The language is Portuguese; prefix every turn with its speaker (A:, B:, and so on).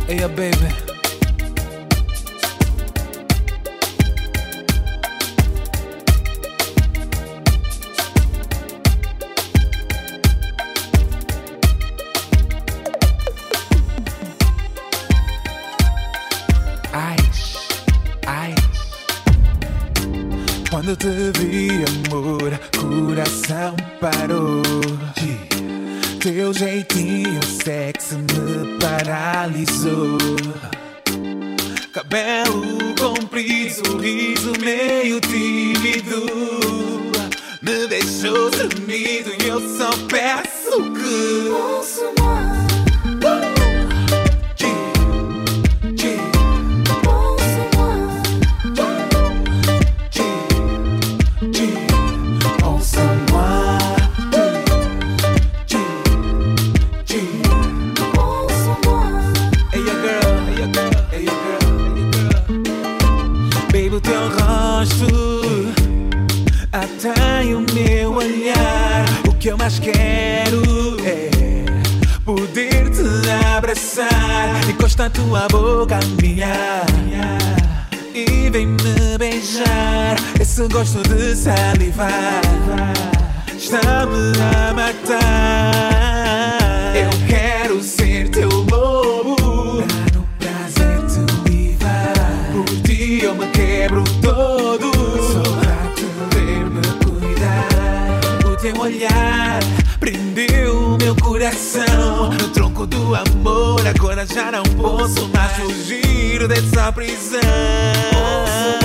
A: Hey, baby. Ai, ai. Quando te vi, amor, coração parou. Teu jeitinho sexy me paralisou. Cabelo comprido, sorriso meio tímido, me deixou tremido e eu só peço que
B: Bonsoir.
A: Baby, o teu rosto atrai o meu olhar. O que eu mais quero é poder te abraçar, encostar tua boca à minha e vem me beijar. Esse gosto de salivar está-me a matar. Eu quero ser teu lobo, dar no prazer te livrar. Por ti eu me quebro todo, só pra te ver me cuidar. O teu olhar prendeu o meu coração no tronco do amor. Agora já não posso mais fugir dessa prisão.